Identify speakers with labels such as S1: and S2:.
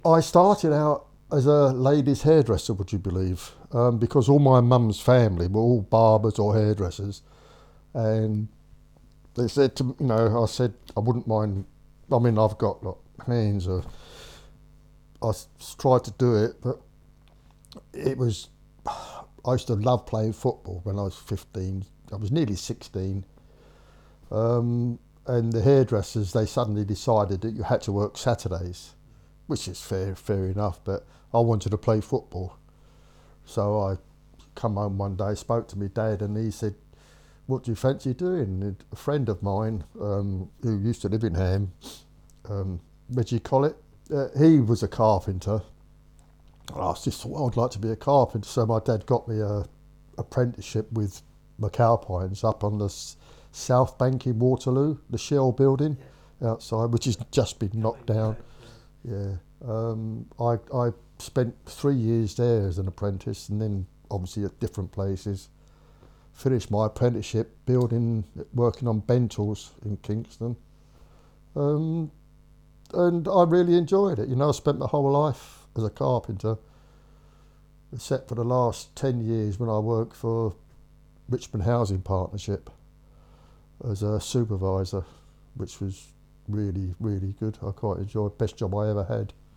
S1: I started out as a ladies' hairdresser, would you believe? Because all my mum's family were all barbers or hairdressers, and they said to I said I wouldn't mind. I mean, I've got like hands. Tried to do it, but it was. I used to love playing football when I was 15. I was nearly 16. And the hairdressers, they suddenly decided that you had to work Saturdays, which is fair enough, but I wanted to play football. So I come home one day, spoke to my dad, and he said, "What do you fancy doing?" And a friend of mine who used to live in Ham, Reggie Collett, he was a carpenter. I just thought I'd like to be a carpenter, so my dad got me a apprenticeship with McAlpines up on the South Bank in Waterloo, the Shell building outside, which has just been knocked down. Yeah, I spent 3 years there as an apprentice, and then obviously at different places. Finished my apprenticeship working on bentles in Kingston, um, and I really enjoyed it. I spent my whole life as a carpenter, except for the last 10 years when I worked for Richmond Housing Partnership as a supervisor, which was really good. I quite enjoyed. Best job I ever had.